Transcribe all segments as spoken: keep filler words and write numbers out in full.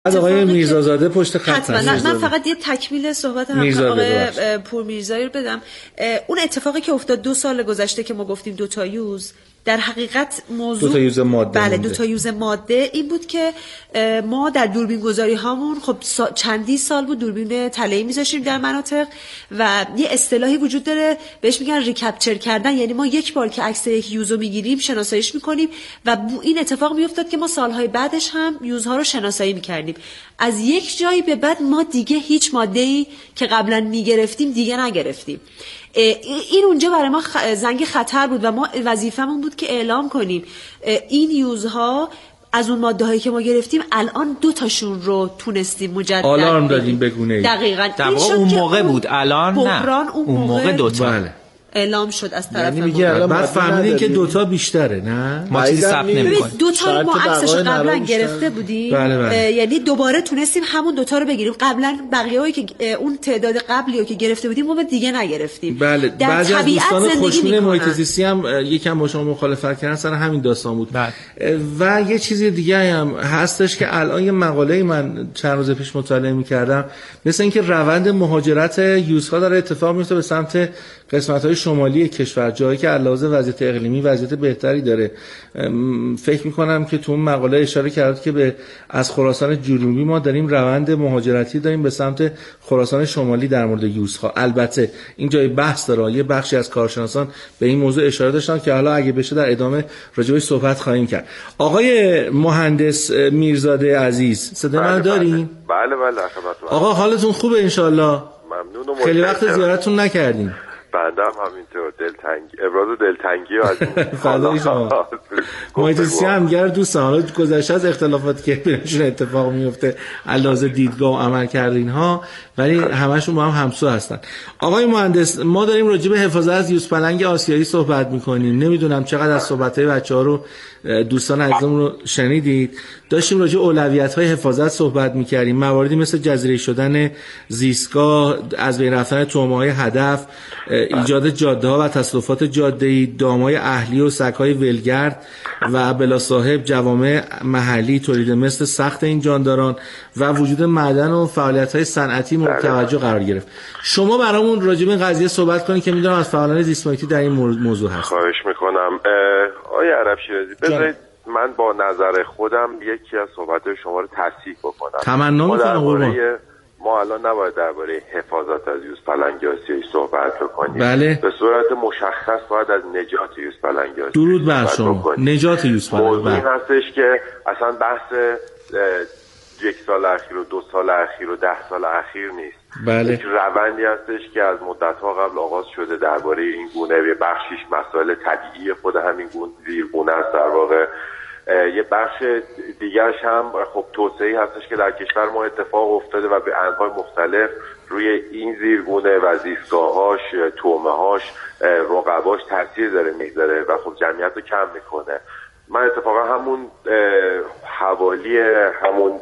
از آقای میرزازاده پشت خط هست. من فقط یه تکمیل صحبت هم آقای پور میرزایی رو بدم. اون اتفاقی که افتاد دو سال گذشته که ما گفتیم دو تا یوز، در حقیقت موضوع دو تا یوز ماده بله دو تا یوز ماده این بود که ما در دوربین گذاری هامون خب سا... چندی سال بود دوربین تله‌ای می‌ذاشتیم در مناطق و یه اصطلاحی وجود داره بهش میگن ریکپچر کردن، یعنی ما یک بار که عکس یک یوزو میگیریم شناساییش میکنیم و این اتفاق میافتاد که ما سالهای بعدش هم یوزها رو شناسایی میکردیم. از یک جایی به بعد ما دیگه هیچ ماده‌ای که قبلا میگرفتیم دیگه نگرفتیم. این اونجا برای ما زنگ خطر بود و ما وظیفمون بود که اعلام کنیم این یوزها از اون ماده هایی که ما گرفتیم الان دو تاشون رو تونستیم مجدد آلارم دادیم بگونه. دقیقاً در واقع اون موقع بود، الان نه. اون, اون موقع دو تا بله. اعلام شد از طرف یعنی میگه الان بعد فهمیدین که دوتا بیشتره، نه ما چیزی ثبت نمی‌کنیم. دوتا رو ما عکسش قبلا گرفته بودیم. بله بله. یعنی دوباره تونستیم همون دوتا رو بگیریم. قبلا بقیه‌ای که اون تعداد قبلی رو که گرفته بودیم ما دیگه نگرفتیم. بله. بعضی از دوستان خوشبین محیط زیستی هم یکم با شما مخالفت کردن سر همین داستان بود. بله. و یه چیز دیگه هم هستش که الان یه مقاله من چند روز پیش مطالعه می‌کردم، مثل اینکه روند مهاجرت یوزها داره اتفاق میفته به سمت قسمت‌های شمالی کشور، جایی که علاوه وضعیت اقلیمی وضعیت بهتری داره. فکر می‌کنم که تو اون مقاله اشاره کرد که به از خراسان جنوبی ما داریم روند مهاجرتی داریم به سمت خراسان شمالی در مورد یوزها. البته این جای بحث داره، یه بخشی از کارشناسان به این موضوع اشاره داشتن که حالا اگه بشه در ادامه راجع بهش صحبت خواهیم کرد. آقای مهندس میرزاده عزیز، صدا من دارین؟ بله بله خدمتتون. آقا حالتون خوبه ان شاءالله؟ ممنونم. خیلی وقت زیارتتون نکردیم. بنده هم همینطور دلتنگی ابراز دلتنگی و از فدای شما. محیط زیستی هم گر دوستان، حالا گذشته از اختلافاتی که بینشون اتفاق میفته علاوه دیدگاه و عمل کرد اینها، ولی همشون با هم همسو هستن. آقای مهندس، ما داریم راجع به حفاظت از یوزپلنگ آسیایی صحبت میکنیم. نمیدونم چقدر از صحبت‌های بچه‌ها رو دوستان عزیزمون رو شنیدید. داشتیم راجع به اولویت‌های حفاظت صحبت می‌کردیم، مواردی مثل جزیره شدن زیستگاه، از بین رفتن تومه‌های هدف، ایجاد جاده‌ها و تصادفات جاده‌ای، دام‌های اهلی و سگ‌های ولگرد و بلا صاحب جوامع محلی، تولید مثل سخت این جانداران و وجود معدن و فعالیت‌های صنعتی مورد توجه قرار گرفت. شما برامون راجع به این قضیه صحبت کنید که می‌دونم از فعالان زیست محیطی در این موضوع هست. خواهش می‌کنم. آقای عرب شیرازی، بذارید من با نظر خودم یکی از صحبت‌های شما رو تصحیح بکنم. تمنا می‌کنم قربان. ما الان نباید درباره حفاظت از یوزپلنگ آسیایی صحبت بکنیم. بله. به صورت مشخص باید از نجات یوزپلنگ آسیایی درود بر شما. نجات یوزپلنگ. موضوعی هستش که اصلا بحث یک سال اخیر و دو سال اخیر و ده سال اخیر نیست. بله. یک روندی هستش که از مدت‌ها قبل آغاز شده درباره این گونه، یه بخشیش مسائل طبیعی خود همین گونه زیرگونه است در واقع. یه بخش دیگرش هم خب توسعه‌ای هستش که در کشور ما اتفاق افتاده و به انواع مختلف روی این زیرگونه و زیستگاه‌هاش، تومه‌هاش، رقباش تاثیر داره میذاره و خب جمعیت رو کم میکنه. من اتفاقا همون حوالی همون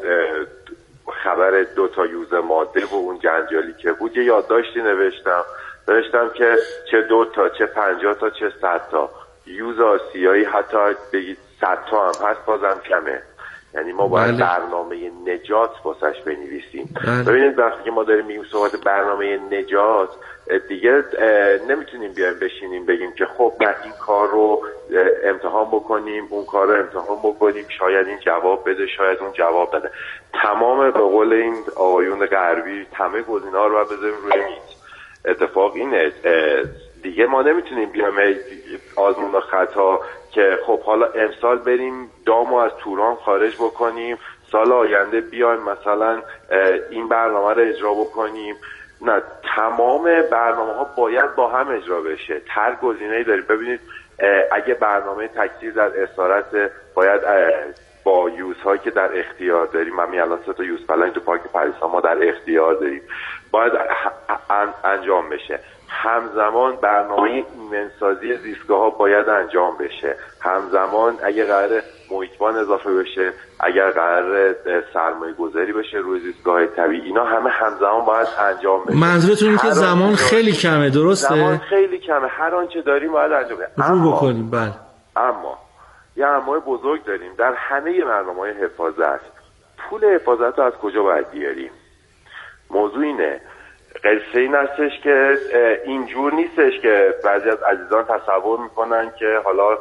خبر دو تا یوز ماده و اون جنجالی که بود یه یادداشتی نوشتم نوشتم که چه دو تا چه پنجاه تا چه صد تا یوز آسیایی، حتی بگید صد تا have هست بازم کمه. یعنی ما باید بله. برنامه نجات واسش بنویسیم. ببینید وقتی که ما داریم میگیم صحبت برنامه نجات، دیگه نمیتونیم بیایم بشینیم بگیم که خب نه این کار رو امتحان بکنیم اون کار رو امتحان بکنیم، شاید این جواب بده شاید اون جواب بده. تمام به قول این آقایون غربی همه گزینه‌ها رو بذاریم روی میز. اتفاق اینه دیگه ما نمیتونیم بیایم آزمون و خطا که خب حالا امسال بریم دامو از توران خارج بکنیم، سال آینده بیایم مثلا این برنامه رو اجرا بکنیم. نه، تمام برنامه ها باید با هم اجرا بشه. هر گزینه‌ای داریم. ببینید اگه برنامه تکثیر در اسارت باید با یوزهایی که در اختیار داریم، من الان سه تا یوزپلنگ تو پارک پریسا ما در اختیار داریم، باید انجام بشه. همزمان برنامه ایمنسازی زیستگاه ها باید انجام بشه. همزمان اگه قراره محیطبان اضافه بشه، اگر قراره سرمایه گذاری بشه روی زیستگاه طبیعی، اینا همه همزمان باید انجام بشه. منظورتون اینه که زمان خیلی کمه، درسته؟ زمان خیلی کمه، هر آنچه داریم باید انجام بدیم. اما بکنیم. بله. اما یه امای بزرگ داریم در همه برنامه‌های حفاظت. پول حفاظت رو از کجا باید بیاریم؟ موضوع اینه، قصه این هستش که اینجور نیستش که بعضی از عزیزان تصور میکنن که حالا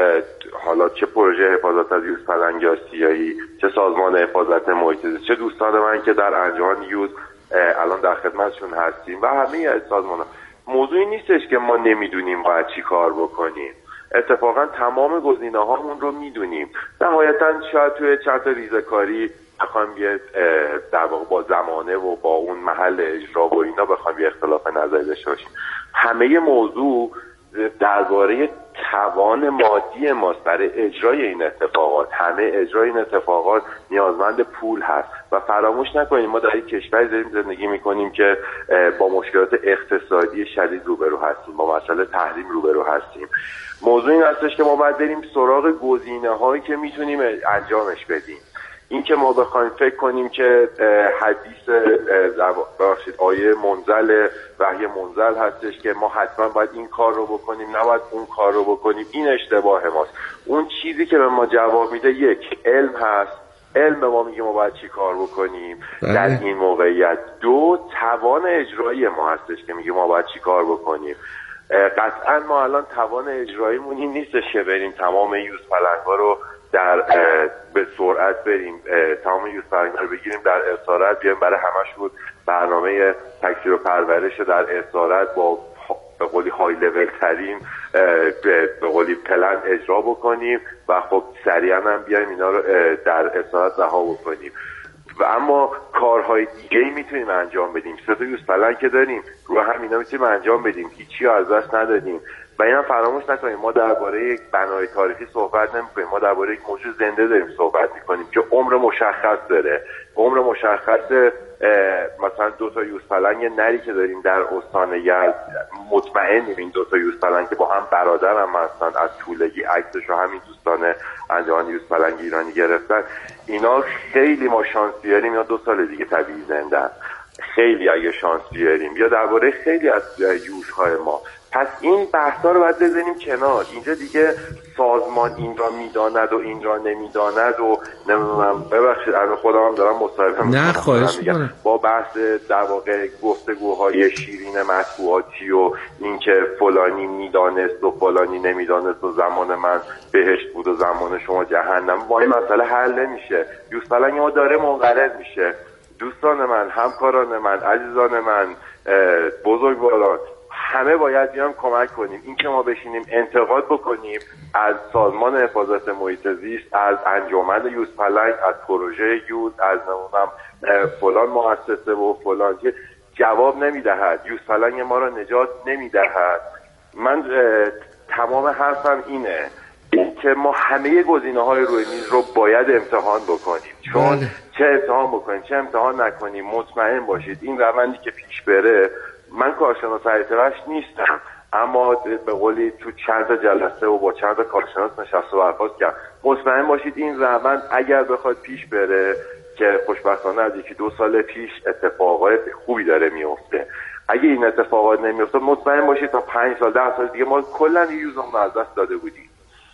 حالا چه پروژه حفاظت از یوز پلنگ یا سیاهی، چه سازمان حفاظت محیط زیست، چه دوستان من که در انجمن یوز الان در خدمتشون هستیم و همه از سازمان‌ها، موضوعی نیستش که ما نمیدونیم باید چی کار بکنیم. اتفاقا تمام گزینه‌هامون رو میدونیم. نهایتاً شاید توی چند تا ریزه‌کاری بخوایم یه در واقع با زمانه و با اون محل اجرا و اینا بخوایم یه اختلاف نظری داشته باشیم. همه موضوع درباره توان مادی ماست برای اجرای این اتفاقات. همه اجرای این اتفاقات نیازمند پول هست و فراموش نکنیم ما در یک کشوری داریم زندگی میکنیم که با مشکلات اقتصادی شدید روبرو هستیم، با مسئله تحریم روبرو هستیم. موضوع این هستش که ما باید بریم سراغ گزینه‌هایی که میتونیم انجامش بدیم. این که ما بخوایم فکر کنیم که حدیث ببخشید آیه منزل وحی منزل هستش که ما حتما باید این کار رو بکنیم نباید اون کار رو بکنیم، این اشتباه ماست. اون چیزی که به ما جواب میده یک علم هست، علم به ما میگه ما باید چی کار بکنیم بله. در این موقعیت. دو توان اجرایی ما هستش که میگه ما باید چی کار بکنیم. قطعا ما الان توان اجراییمون این نیستش که بریم تمام یوز پلنگ‌ها رو در به سرعت بریم تمام یوز پلنگ‌ها رو بگیریم در اسارت بیایم برای همشون برنامه تکثیر و پرورش در اسارت با به قولی های لول ترین به قولی پلن اجرا بکنیم و خب سریعا هم بیایم اینا رو در اسارت رها بکنیم. و اما کارهای دیگه ای میتونیم انجام بدیم. سه تا یوز پلن که داریم رو هم اینا میتونیم انجام بدیم، هیچی رو از دست ندادیم. و اینم فراموش نکنیم ما درباره یک بنای تاریخی صحبت نمی‌کنیم، ما درباره یک موجود زنده داریم صحبت می‌کنیم که عمر مشخص داره. عمر مشخص مثلا دو تا یوز پلنگ نری که داریم در استان یزد، مطمئنیم این دو تا یوز پلنگ که با هم برادر هم هستن، از طولگی عکسش رو همین دوستان انجمن یوز پلنگ ایرانی گرفتن. اینا خیلی ما شانس بیاریم یا دو سال دیگه طبیعی زندن، خیلی اگه شانس بیاریم یا درباره خیلی از یوزهای ما. پس این بحثا رو باید بزنیم کنار. اینجا دیگه سازمان این را میداند و این را نمیداند و نمیدونم، ببخشید الان خودم هم دارم مصاحبه میکنم، نه خواهش میکنم، با بحث در واقع گفتگوهای شیرین مطبوعاتی و اینکه فلانی میدانست و فلانی نمیدانست و زمان من بهشت بود و زمان شما جهنم، با این مسئله حل نمیشه. یوز پلنگ ما داره منقرض میشه. دوستان من، همکاران من، عزیزان من، بزرگواران، همه باید بیان کمک کنیم. این که ما بشینیم انتقاد بکنیم از سازمان حفاظت محیط زیست، از انجمن یوز پلنگ، از پروژه یوز، از نمونم فلان مؤسسه و فلان، که جواب نمیدهد، یوز پلنگ ما را نجات نمیدهد. من تمام حرفم اینه که ما همه گزینه‌های روی میز رو باید امتحان بکنیم، چون بله. چه امتحان بکنیم چه امتحان نکنیم مطمئن باشید این روندی که پیش بره، من کارشناس هیئت نیستم اما به قولی تو چند تا جلسه و با چند تا کارشناس نشست و حرف کردم، مطمئن باشید این روند اگر بخواد پیش بره که خوشبختانه از یکی دو سال پیش اتفاقات خوبی داره میفته، اگه این اتفاقات نمیفته مطمئن باشید تا پنج سال ده سال دیگه ما کلا یوزمون از دست داده بودیم.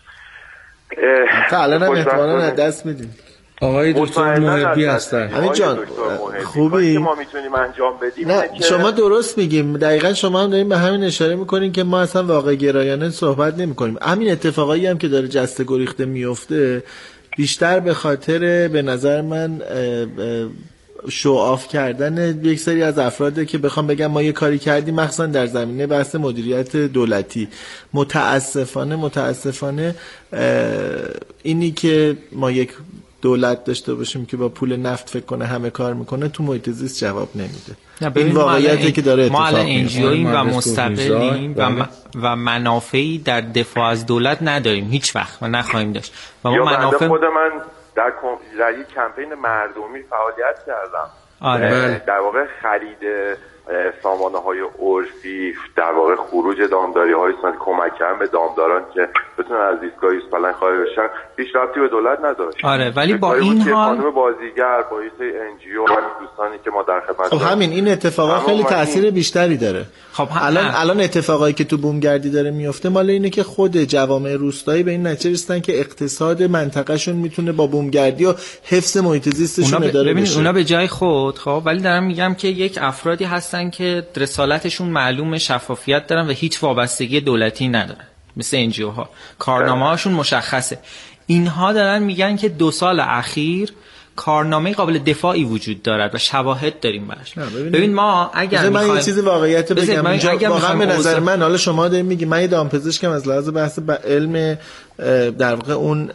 تا الان هم احتمالاً از دست میدیم. آقای دکتر محبی هستن. همین جان خوبی ما میتونیم انجام بدیم. نه شما درست میگیم، دقیقاً شما هم دارین به همین اشاره میکنین که ما اصلا واقع گرایانه صحبت نمیکنیم. همین اتفاقایی هم که داره جسته گریخته میفته بیشتر به خاطر به نظر من شو آف کردن یک سری از افراده که بخوام بگم ما یه کاری کردیم، مخصوصا در زمینه بحث مدیریت دولتی. متاسفانه متاسفانه اینی که ما یک دولت داشته باشیم که با پول نفت فکر کنه همه کار میکنه تو محیط زیست جواب نمیده. این واقعیتی که داره اتفاق میفته. ما الان انجیویم و مستقلیم و, م... و منافعی در دفاع از دولت نداریم هیچ وقت و نخواهیم داشت. و ما منافع خود من در در یک کمپین مردمی فعالیت کردم. آره. در واقع خرید سامانه‌های عرفی در واقع خروج دامداری‌های سنتی کمک کردن به دامداران که بتونن از ایستگاه یوز پلنگ خارج بشن هیچ ربطی به دولت نداشت. آره ولی با این حال خانم بازیگر با این انجی او دوستانی که ما در خدمت خب همین این اتفاقا خیلی تاثیر بیشتری داره. خب الان الان اتفاقایی که تو بومگردی داره میفته مال اینه که خود جوامع روستایی به این نتیجه رسیدن که اقتصاد منطقهشون میتونه با بومگردی و حفظ محیط زیستشون اداره بشه. اونا به جای خود خب ولی دارم میگم که یک افرادی هستن که رسالتشون معلومه، شفافیت دارن و هیچ وابستگی دولتی ندارن، مثل انجیو ها کارنامه هاشون مشخصه. اینها دارن میگن که دو سال اخیر کارنامه قابل دفاعی وجود دارد و شواهد داریم براش. ببین ما اگر من یه چیزی واقعیت رو بگم اینجا واقعا به نظر من، حالا شما دارید میگی من یه دامپزشکم از لحاظ بحث علم در واقع اون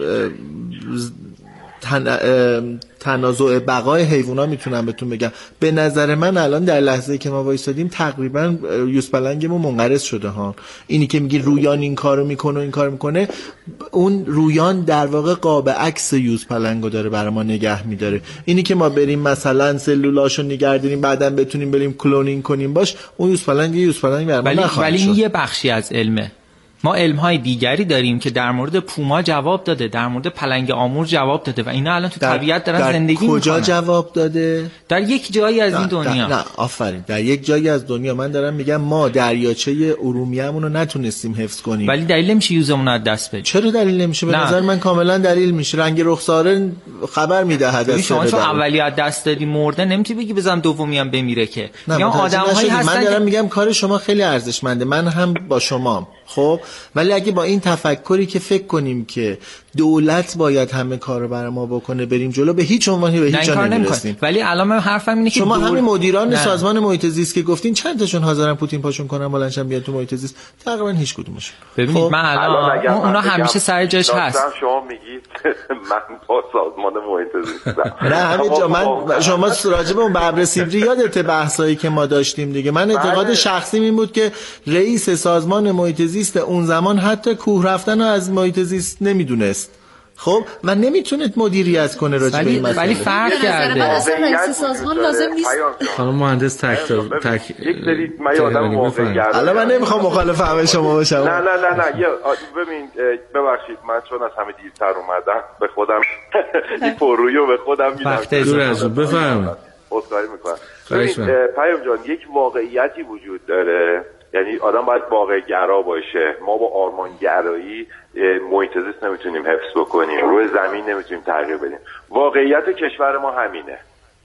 تن... تنازع بقای حیوونا میتونم بهتون بگم به نظر من الان در لحظه‌ای که ما وایسادیم تقریبا یوز پلنگمون منقرض شده ها. اینی که میگی رویان این کارو میکنه و این کارو میکنه، اون رویان در واقع قاب عکس یوز پلنگو داره برای ما نگه میداره. اینی که ما بریم مثلا سلولاشو نگهداریم بعدن بتونیم بریم کلونینگ کنیم باش، اون یوز پلنگ یوز پلنگ برای ما نخواهد ولی شد. ولی یه بخشی از علمه. ما علم‌های دیگری داریم که در مورد پوما جواب داده، در مورد پلنگ آمور جواب داده و اینا الان تو در طبیعت دارن در زندگی میکنن. کجا جواب داده؟ در یک جایی از نه، این دنیا. نه آفرین، در یک جایی از دنیا. من دارم میگم ما دریاچه ارومیه‌مون رو نتونستیم حفظ کنیم. ولی دلیل نمیشه یوزمون رو از دست بدیم. چرا دلیل نمیشه؟ به نظر من کاملا دلیل میشه. رنگ رخساره خبر میدهد از شما چون اولی از دست دادی مرده نمیتونی بگی بزنم دومی هم بمیره که. یا آدم‌هایی هستن. من دارم میگم کار شما خیلی ارزشمنده، من هم با شمام. خب ولی اگه با این تفکری که فکر کنیم که دولت باید همه کار رو برای ما بکنه بریم جلو، به هیچ عنوانی به هیچ جا نمیرسیم. ولی الان من حرفم اینه که شما دول... همین مدیران نه. سازمان محیط زیست که گفتین چند تاشون حاضرن پوتین پاشون کنن بلندشن بیاد تو محیط زیست؟ تقریبا هیچ کدومشون. ببینید خب من الان اونا همیشه سر جاش هست. شما میگید من با سازمان محیط زیستم. نه همینجا من شما راجع به اون ببر سیبری یادت بحثایی که ما داشتیم دیگه. من اعتقاد شخصی این بود که رئیس سازمان محیط زیست اون زمان حتی کوه رفتن از محیط زیست نمیدونست. خب و نمیتونه مدیریت کنه راجع به این مسئله. ولی فرق کرده. اصلا رئیس سازمان لازم نیست. خانم مهندس تک تک یک سری من یادم واقعا الان من نمیخوام مخالف همه شما باشم. نه نه نه نه ببین ببخشید من چون از همه دیرتر اومدم به خودم این پرویو به خودم میدم. دور از اون بفرمایید. عذرخواهی میکنم. ببین پیام جان یک واقعیتی وجود داره، یعنی آدم باید واقع گرا باشه. ما با آرمان گرایی محیط زیست نمیتونیم حفظ بکنیم، روی زمین نمیتونیم تغییر بدیم. واقعیت کشور ما همینه.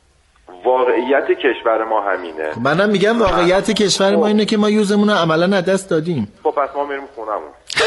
واقعیت کشور ما همینه. منم میگم واقعیت کشور ما اینه که ما یوزمون رو عملا از دست دادیم. خب پس ما میریم خونمون.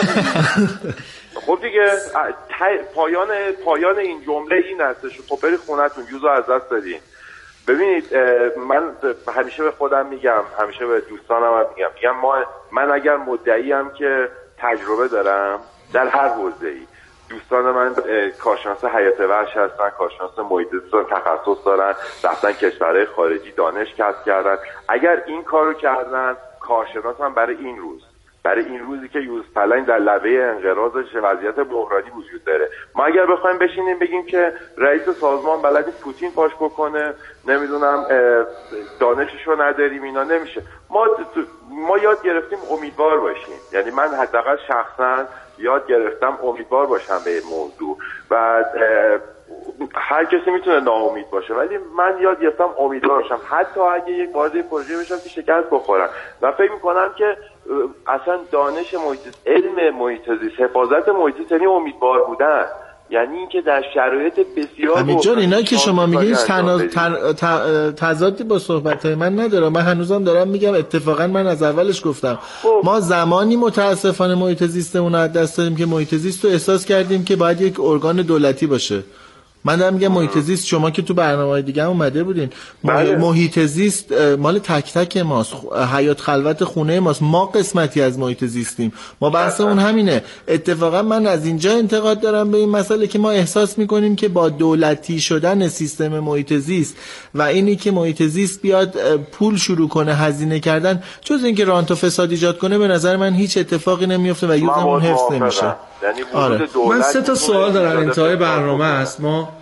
خب دیگه پایان پایان این جمله این هستش. خب برید خونتون، یوزو از دست دادین. ببینید من همیشه به خودم میگم، همیشه به دوستانم هم میگم میگم ما من اگر مدعیم که تجربه دارم در هر حوزه‌ای، دوستان من کارشناس حیات وحش هستن، کارشناس محیط زیست تخصص دارن، رفتن کشورهای خارجی دانش کسب کردن. اگر این کارو کردن، کارشناس هم برای این روز برای این روزی که یوز پلنگ در لبه انقراضش وضعیت بحرانی وجود داره، ما اگر بخوایم بشینیم بگیم که رئیس سازمان بلدی پوتین پاش بکنه، نمیدونم دانششو نداریم، اینا نمیشه. ما ما یاد گرفتیم امیدوار باشیم. یعنی من حداقل شخصا یاد گرفتم امیدوار باشم به این موضوع و هر کسی میتونه ناامید باشه، ولی من یاد گرفتم امیدوار باشم حتی اگه یک وارد پروژه بشم که شکست بخورم. و فکر میکنم که اصلا دانش محیط زیست، علم محیط زیست، حفاظت محیط زیست یعنی امیدوار بودن، یعنی اینکه در شرایط بسیار همینجور اینا که شما میگید تضادی با صحبت‌های من نداره. من هنوزم دارم میگم، اتفاقا من از اولش گفتم خوب. ما زمانی متاسفانه محیط زیستمون رو از دست دادیم که محیط زیست رو احساس کردیم که باید یک ارگان دولتی باشه. من دارم میگم محیط زیست، شما که تو برنامه‌های دیگه هم اومده بودین، بله. محیط زیست مال تک تک ماست، حیات خلوت خونه ماست، ما قسمتی از محیط زیستیم. ما بحثمون همینه. اتفاقا من از اینجا انتقاد دارم به این مسئله که ما احساس میکنیم که با دولتی شدن سیستم محیط زیست و اینی که محیط زیست بیاد پول شروع کنه هزینه کردن، جز اینکه رانت و فساد ایجاد کنه، به نظر من هیچ اتفاقی نمیفته و یوزمون حفظ نمیشه. آره. من سه تا سوال دارم انتهای برنامه است. ما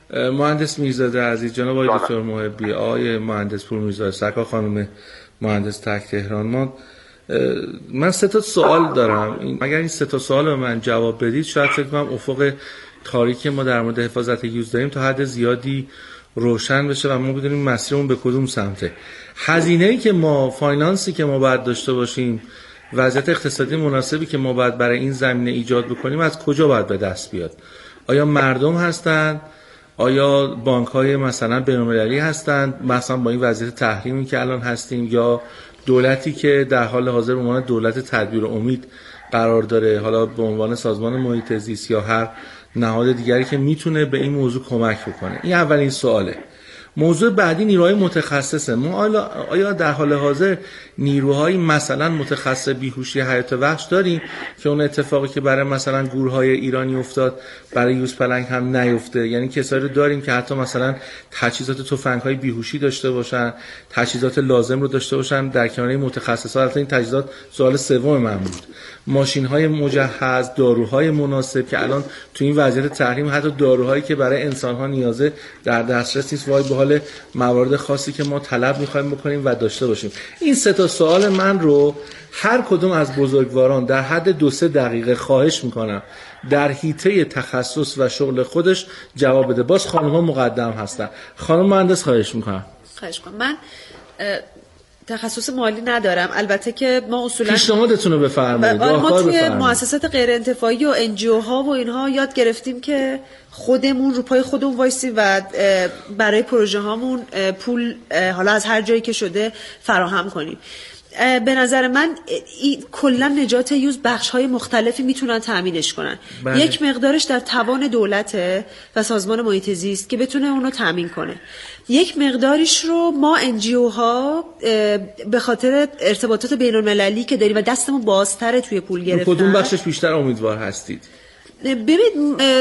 مهندس میرزاده عزیز، جناب آقای دکتر محبی، آقای مهندس پور میرزاده سکا، خانم مهندس تک تهران، ما من سه تا سوال دارم. اگر این سه تا سوال رو من جواب بدید شاید فکر کنم افق تاریکی ما در مورد حفاظت یوز داریم تا حد زیادی روشن بشه و ما بدونیم مسیرمون به کدوم سمته. هزینه‌ای که ما، فاینانسی که ما باید داشته باشیم، وضعیت اقتصادی مناسبی که ما باید برای این زمینه ایجاد بکنیم از کجا باید به دست بیاد؟ آیا مردم هستند؟ آیا بانک‌های مثلا بین‌المللی هستند مثلا با این وضعیت تحریمی که الان هستیم، یا دولتی که در حال حاضر به عنوان دولت تدبیر امید قرار داره، حالا به عنوان سازمان محیط زیست یا هر نهاد دیگری که میتونه به این موضوع کمک بکنه؟ این اولین سواله. موضوع بعدی نیروهای متخصصه. ما آیا در حال حاضر نیروهای مثلا متخصص بیهوشی حیات وحش داریم که اون اتفاقی که برای مثلا گورهای ایرانی افتاد برای یوز پلنگ هم نیفته؟ یعنی کسایی رو داریم که حتی مثلا تجهیزات تفنگ‌های بیهوشی داشته باشن، تجهیزات لازم رو داشته باشن در کنار متخصصا. البته این تجهیزات سوال سوم من بود. ماشین‌های مجهز، داروهای مناسب که الان تو این وضعیت تحریم حتی داروهایی که برای انسان‌ها نیازه در دسترس نیست، وای به حال موارد خاصی که ما طلب می‌خوایم بکنیم و داشته باشیم. این سه تا سوال من رو هر کدوم از بزرگواران در حد دو سه دقیقه خواهش می‌کنم در حیطه تخصص و شغل خودش جواب بده. باز خانم‌ها مقدم هستن. خانم مهندس خواهش می‌کنم. خواهش می‌کنم. من تخصص مالی ندارم، البته که ما اصولا پیشنهادتون رو بفرمایید. ما توی مؤسسات غیر انتفاعی و ان جی او ها و اینها یاد گرفتیم که خودمون رو پای خودمون وایسیم و برای پروژه هامون پول حالا از هر جایی که شده فراهم کنیم. به نظر من کلا نجات یوز بخش های مختلفی میتونن تامینش کنن. بله. یک مقدارش در توان دولته و سازمان محیط زیست که بتونه اونو تامین کنه. یک مقداریش رو ما ان جی او ها به خاطر ارتباطات بین المللی که داریم و دستمون بازتره توی پول گرفتن. کدوم بخشش بیشتر امیدوار هستید؟ ببینید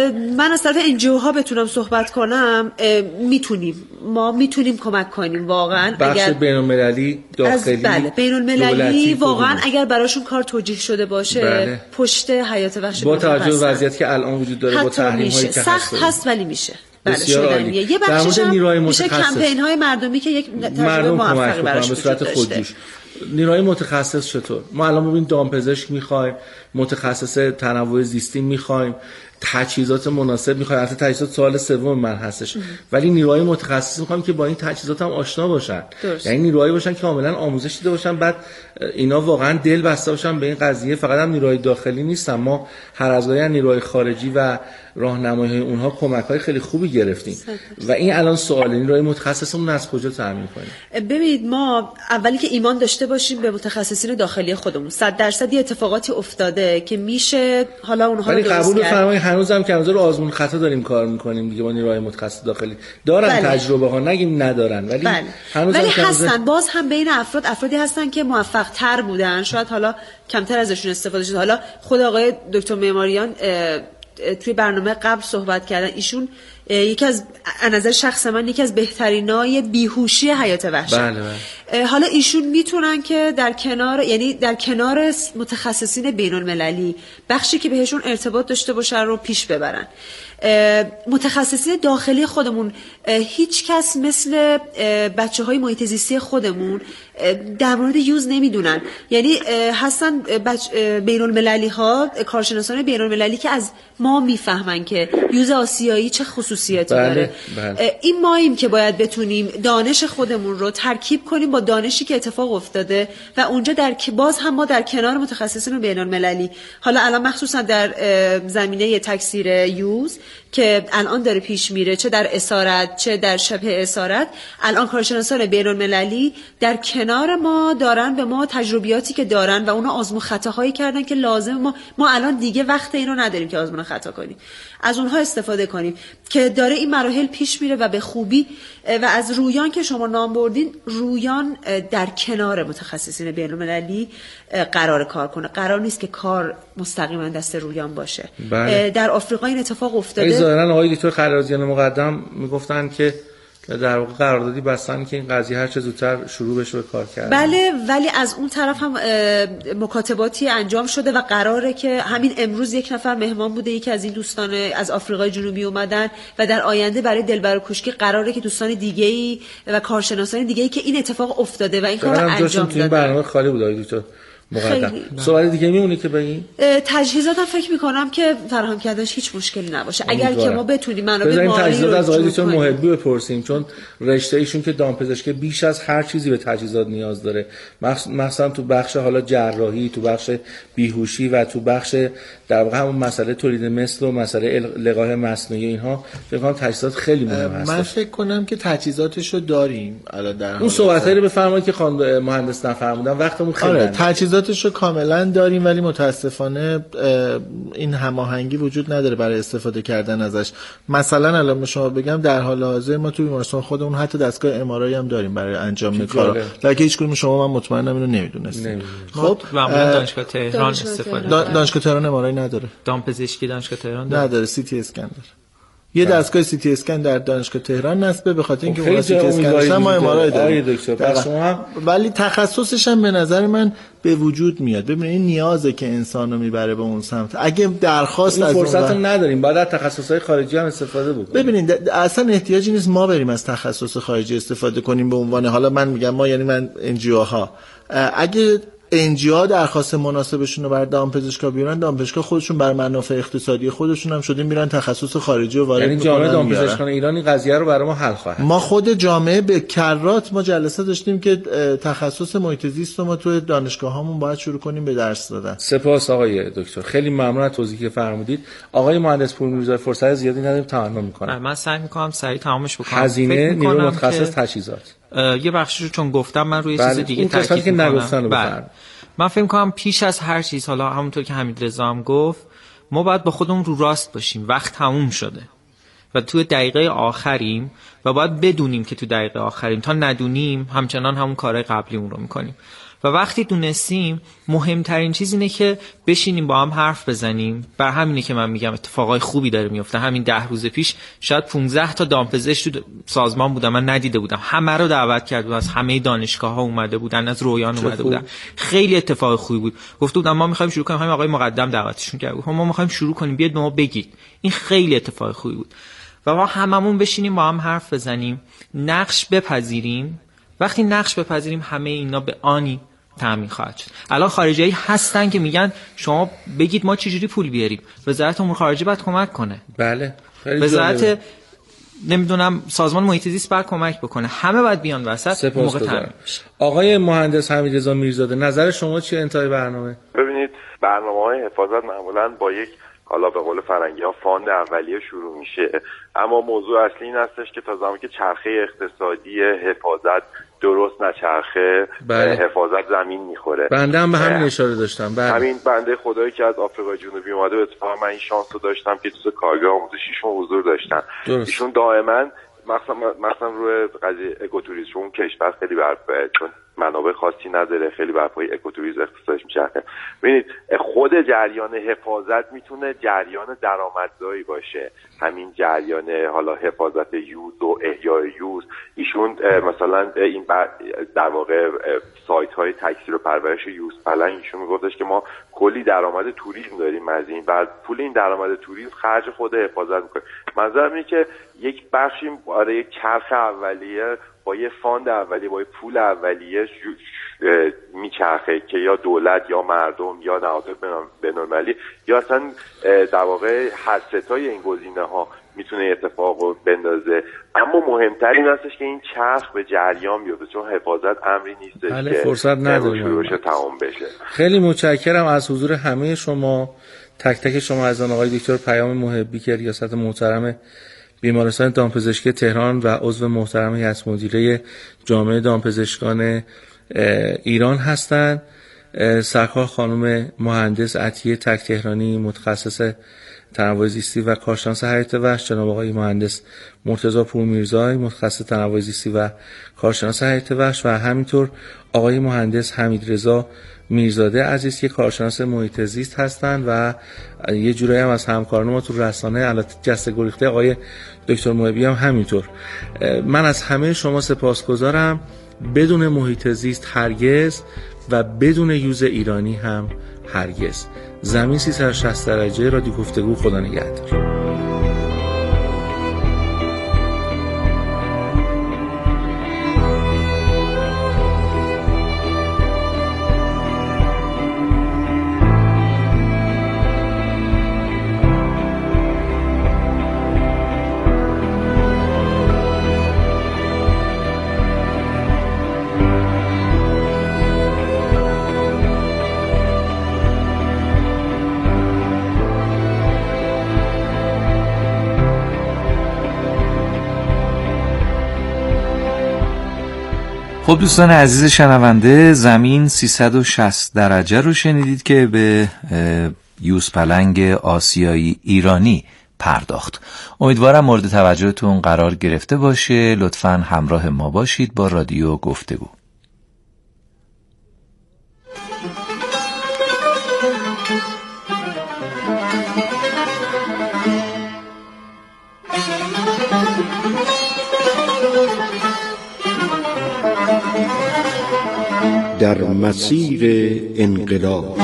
من از طرف ان جی او ها بتونم صحبت کنم، میتونیم ما میتونیم کمک کنیم واقعا. بخش اگر بین المللی داخلی، بله بین المللی واقعا اگر براشون کار توجیه شده باشه، بله. پشت حیات وحش با توجه به وضعیتی که الان وجود داره با تحریم هایی که سخت هست ولی میشه. بسیار عالی. یه بخشش هم میشه کمپین های مردمی که یک تجربه موفقی براش به صورت خودجوش. نیروهای متخصص چطور؟ ما الان ببین دامپزشک میخوایم، متخصص تنوع زیستی میخوایم، تجهیزات مناسب میخوایم. البته تجهیزات سوال سوم من هستش، ولی نیروهای متخصص میخوایم که با این تجهیزات هم آشنا باشن. درست. یعنی نیروهایی باشن که کاملا آموزش دیده باشن، بعد اینا واقعا دل بسته باشن به این قضیه. فقط هم نیروهای داخلی نیستن، ما هر از گاهی نیروهای خارجی و راهنمایی اونها کمک‌های خیلی خوبی گرفتیم. و این الان سوال نیروهای متخصصمون از کجا تامین کنیم؟ ببینید ما اولی که ایمان داشته باشیم به متخصصین داخلی خودمون. صد درصد اتفاقاتی افتاده که میشه حالا اونها رو درست کرد. قبول بفرمایید هنوزم که هنوز رو آزمون خطا داریم کار میکنیم دیگه با نیروهای متخصص داخلی. دارن بله. تجربه ها نگیم ندارن، ولی بله. هنوزم ولی هستن. باز هم بین افراد افرادی هستن که موفق تر بودن، شاید حالا کمتر ازشون استفاده شده. حالا خود آقای دکتر معماریان توی برنامه قبل صحبت کردن، ایشون یکی از از نظر شخص من یکی از بهترینای بیهوشی حیات وحش. بله بله. حالا ایشون میتونن که در کنار یعنی در کنار متخصصین بین المللی بخشی که بهشون ارتباط داشته باشن رو پیش ببرن. متخصصین داخلی خودمون هیچ کس مثل بچه های محیط زیستی خودمون در مورد یوز نمیدونن. یعنی هستن بین المللی ها، کارشناسان بین المللی که از ما میفهمن که یوز آسیایی چه خصوصیاتی بله، داره. بله. این ماییم که باید بتونیم دانش خودمون رو ترکیب کنیم با دانشی که اتفاق افتاده و اونجا در باز هم ما در کنار متخصصین بین المللی، حالا الان مخصوصا در زمینه تکثیر یوز که الان داره پیش میره، چه در اسارت چه در شبه اسارت، الان کارشناسان بین المللی در کنار ما دارن به ما تجربیاتی که دارن و اونا آزمون خطاهایی کردن که لازم ما ما الان دیگه وقت اینو نداریم که آزمون خطا کنیم، از اونها استفاده کنیم که داره این مراحل پیش میره و به خوبی. و از رویان که شما نام بردین، رویان در کنار متخصصین بین المللی قرار کار کنه. قرار نیست که کار مستقیما دست رویان باشه. بله. در آفریقا این اتفاق افتاده. ظاهرا آقای دکتر خلازیان مقدم میگفتن که در واقع قراردادی بستن که این قضیه هر چه زودتر شروع بشه به کار کردن. بله، ولی از اون طرف هم مکاتباتی انجام شده و قراره که همین امروز یک نفر مهمان بوده، یکی از این دوستان از آفریقای جنوبی اومدن و در آینده برای دلبر کوشکی قراره که دوستان دیگه‌ای و کارشناسان دیگه‌ای که این اتفاق افتاده و این کارو انجام دادن. این برنامه خالی بود دکتر مقدم. سوال دیگه میمونه که بگین؟ تجهیزات هم فکر میکنم که فراهم کردنش هیچ مشکلی نباشه اگر که ما بتونیم منابع مالی تجهیزات از آقای دکتر محبی بپرسیم، چون رشته ایشون که دامپزشکی بیش از هر چیزی به تجهیزات نیاز داره، مثلا تو بخش حالا جراحی، تو بخش بیهوشی و تو بخش در واقع همون مسئله تولید مثل و مسئله لقاح مصنوعی اینها، فکر کنم تجهیزات خیلی مهم هست. من فکر کنم که تجهیزاتشو داریم الان در حال. اون صحبتایی رو بفرمایید که خانم مهندس نفرمودن، وقتمون خیلی آره تجهیزاتش رو کاملا داریم، ولی متاسفانه این هماهنگی وجود نداره برای استفاده کردن ازش. مثلا الان شما بگم در حال حاضر ما تو بیمارستان خودمون حتی دستگاه ام آر آی هم داریم برای انجام کارا، لکه هیچ کدوم شما من مطمئنم اینو نمیدونستید. خب معمولا دانشگاه تهران استفاده دانشگاه, دانشگاه تهران ام آر آی نداره، دامپزشکی دانشگاه تهران داره، نداره سی تی اسکن داره. یه دستگاه سی تی اسکن در دانشگاه تهران نصبه، به خاطر اینکه اون سی تی اسکن ما ام آر آی داریم، ولی تخصصش هم به نظر من به وجود میاد. ببینید این نیازه که انسانو میبره به اون سمت. اگه درخواست از اون فرصت رو نداریم، بعد از تخصصهای خارجی هم استفاده بکنیم. ببینید اصلا احتیاجی نیست ما بریم از تخصص خارجی استفاده کنیم به عنوان، حالا من میگم ما یعنی من ان جی او ها، اگه ان جی او درخواست مناسبشون رو بر دامپزشکا بیارن، دامپزشکا خودشون بر منافع اقتصادی خودشون هم شده میرن تخصص خارجی رو وارد میکنن. یعنی جامعه دامپزشکان ایرانی قضیه رو برای ما حل خواهد. ما خود جامعه به کرات ما جلسه داشتیم که تخصص محیط زیست رو ما تو دانشگاهامون باید شروع کنیم به درس دادن. سپاس آقای دکتر، خیلی ممنون از توضیحی که فرمودید. آقای مهندس پورمیرزا فرصت زیادی نداریم، تمنا میکنم. من سعی میکنم سریع تمامش بکنم. هزینه نیرو متخصص تجهیزات یه بخشش چون گفتم من روی چیز دیگه تاکید میکنم. من فکر می‌کنم پیش از هر چیز، حالا همونطور که حمید رضا هم گفت، ما باید با خودمون رو راست باشیم. وقت تموم شده و تو دقیقه آخریم و باید بدونیم که تو دقیقه آخریم. تا ندونیم همچنان همون کارهای قبلیمون رو میکنیم. و وقتی دونستیم مهمترین چیز اینه که بشینیم با هم حرف بزنیم. بر همینه که من میگم اتفاقای خوبی داره میفته. همین ده روز پیش شاید پانزده تا دامپزشک تو سازمان بودم، من ندیده بودم. همه رو دعوت کردم، از همه دانشگاه ها اومده بودن، از رویان اومده بودن. خیلی اتفاق خوبی بود. گفته بودم ما میخوایم شروع کنیم، همین آقای مقدم دعوتشون کرد، ما میخوایم شروع کنیم، بیاید به ما بگید. این خیلی اتفاق خوبی بود. و ما هممون بشینیم با هم حرف بزنیم، نقش بپذیریم. وقتی نقش بپذیریم همه اینا به آنی تامین خواهد شد. الان خارجیایی هستن که میگن شما بگید ما چجوری پول بیاریم. وزارت امور خارجه باید کمک کنه. بله. وزارت نمیدونم سازمان محیط زیست باید کمک بکنه. همه باید بیان وسط موقع تامین. آقای مهندس حمیدرضا میرزاده، نظر شما چیه انتهای برنامه؟ ببینید برنامه‌های حفاظت معمولاً با یک، حالا به قول فرنگی ها، فاند اولیه شروع میشه، اما موضوع اصلی این هستش که تا زمانی که چرخه اقتصادی حفاظت درست نچرخه، بله. حفاظت زمین میخوره. بنده هم به همین اشاره داشتم. بله. همین بنده خدایی که از آفریقای جنوبی اومده، اتفاقا من این شانس رو داشتم که تو کارگاه آموزشیشون حضور داشتن. درست. ایشون دائما مثلا مثلا روی قضیه اکوتوریسم، چون کشور خیلی بر چون منابع خاصی نداره، خیلی بر پای اکوتوریسم اقتصادش میچرخه. ببینید خود جریان حفاظت میتونه جریان درآمدزایی باشه. همین جریان حالا حفاظت یوز و احیای یوز، ایشون مثلا این در واقع سایت های تکثیر و پرورش یوز پلنگ، ایشون میگفتش که ما کلی درآمد توریسم داریم از این، بعد پول این درآمد توریسم خرج خود حفاظت میکنه. منظورم اینه که یک بخشی برای یک چرخ اولیه با یه فاند اولیه، با یه پول اولیه میچرخه که یا دولت یا مردم یا نهادهای بین‌المللی یا اصلا در واقع هر ستای این گزینه ها میتونه اتفاق رو بندازه. اما مهمتر این هستش که این چرخ به جریان بیفته، چون حفاظت امری نیستش بله، که فرصت نداریم شروع بشه تمام بشه. خیلی متشکرم از حضور همه شما، تک تک شما از آن آقای دکتر پیام محبی که ریاست محترم بیمارستان دامپزشکی تهران و عضو محترم هیئت مدیره جامعه دامپزشکان ایران هستند، سرکار خانم مهندس عطیه تک تهرانی، متخصص تنوع زیستی و کارشناس حیات وحش، جناب آقای مهندس مرتضی پورمیرزایی متخصص تنوع زیستی و کارشناس حیات وحش و همینطور آقای مهندس حمیدرضا میرزاده عزیز که کارشناس محیط زیست هستند و یه جورایی هم از همکاران ما تو رسانه البته جسته گریخته آقای دکتر محبی هم همینطور. من از همه شما سپاسگزارم. بدون محیط زیست هرگز و بدون یوز ایرانی هم هرگز. زمین سیصد و شصت درجه رادیو گفتگو. خدا نگهدار. خب دوستان عزیز شنونده، زمین سیصد و شصت درجه رو شنیدید که به یوزپلنگ آسیایی ایرانی پرداخت. امیدوارم مورد توجهتون قرار گرفته باشه. لطفاً همراه ما باشید با رادیو گفتگو. در مسیر انقلاب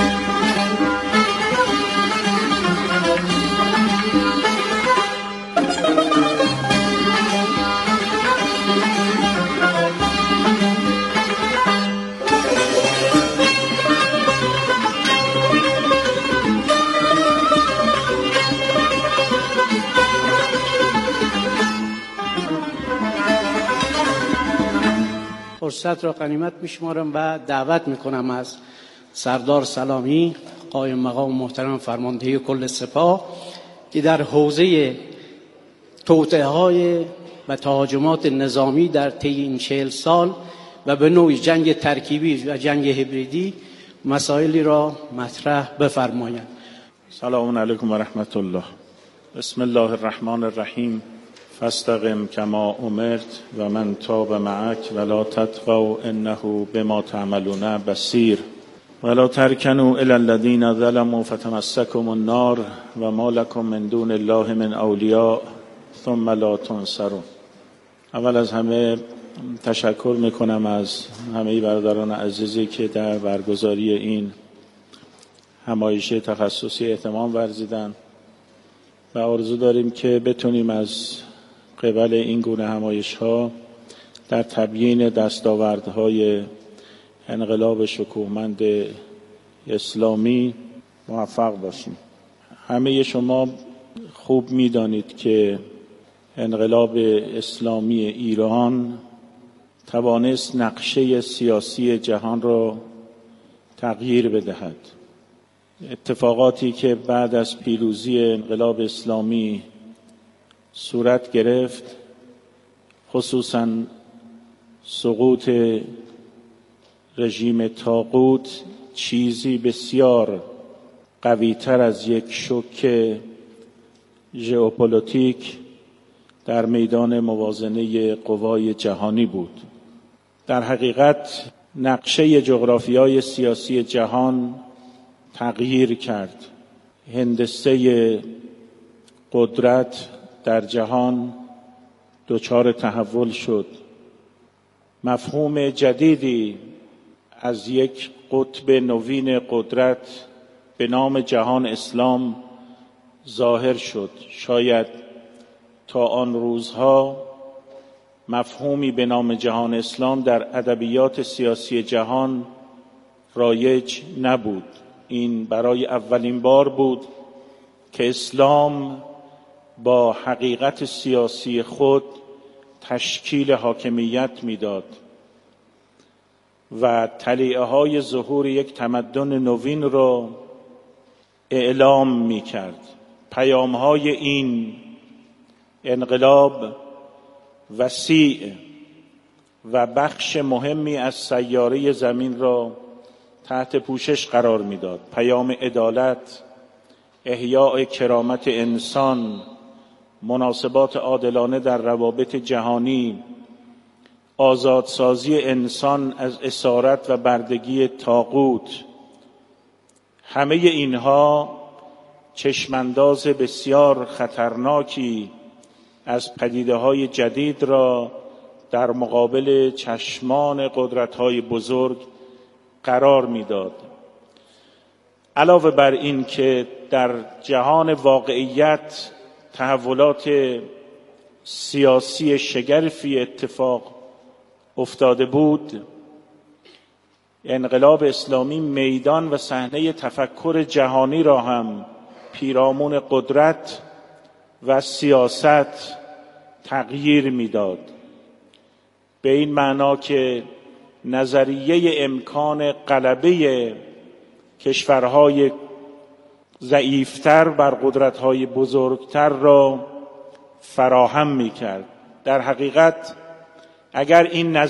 فرصت را غنیمت می‌شمارم و دعوت می‌کنم از سردار سلامی قایم مقام محترم فرمانده کل سپاه که در حوزه توطئه‌های و تهاجمات نظامی در طی این چهل سال و به نوعی جنگ ترکیبی و جنگ هیبریدی مسائلی را مطرح بفرمایند. سلام علیکم و رحمت الله. بسم الله الرحمن الرحیم. فاستقم کما امرت و من تاب معک ولا تطغوا انه بما تعملون بصیر. ولا ترکنوا الی الذین ظلموا فتمسکم النار و ما لکم من دون الله من اولیاء ثم لا تنصرون. اول از همه تشکر میکنم از همه برادران عزیزی که در برگزاری این همایش تخصصی اهتمام ورزیدن و آرزو داریم که بتونیم از قبل این گونه همایش‌ها در تبیین دستاوردهای انقلاب شکوهمند اسلامی موفق باشیم. همه شما خوب می‌دانید که انقلاب اسلامی ایران توانست نقشه سیاسی جهان را تغییر بدهد. اتفاقاتی که بعد از پیروزی انقلاب اسلامی صورت گرفت، خصوصاً سقوط رژیم طاغوت، چیزی بسیار قوی‌تر از یک شوک ژئوپلیتیک در میدان موازنه قوای جهانی بود. در حقیقت نقشه جغرافیای سیاسی جهان تغییر کرد. هندسه قدرت در جهان دچار تحول شد. مفهوم جدیدی از یک قطب نوین قدرت به نام جهان اسلام ظاهر شد. شاید تا آن روزها مفهومی به نام جهان اسلام در ادبیات سیاسی جهان رایج نبود. این برای اولین بار بود که اسلام با حقیقت سیاسی خود تشکیل حاکمیت میداد و طلیعه‌های ظهور یک تمدن نوین را اعلام می‌کرد. پیام‌های این انقلاب وسیع و بخش مهمی از سیاره زمین را تحت پوشش قرار میداد. پیام عدالت، احیاء کرامت انسان، مناسبات عادلانه در روابط جهانی، آزادسازی انسان از اسارت و بردگی طاغوت، همه اینها چشمانداز بسیار خطرناکی از پدیده‌های جدید را در مقابل چشمان قدرت‌های بزرگ قرار می‌داد. علاوه بر این که در جهان واقعیت تحولات سیاسی شگرفی اتفاق افتاده بود، انقلاب اسلامی میدان و صحنه تفکر جهانی را هم پیرامون قدرت و سیاست تغییر میداد، به این معنا که نظریه امکان غلبه کشورهای ضعیفتر بر قدرت‌های بزرگتر را فراهم می‌کرد. در حقیقت اگر این نظریه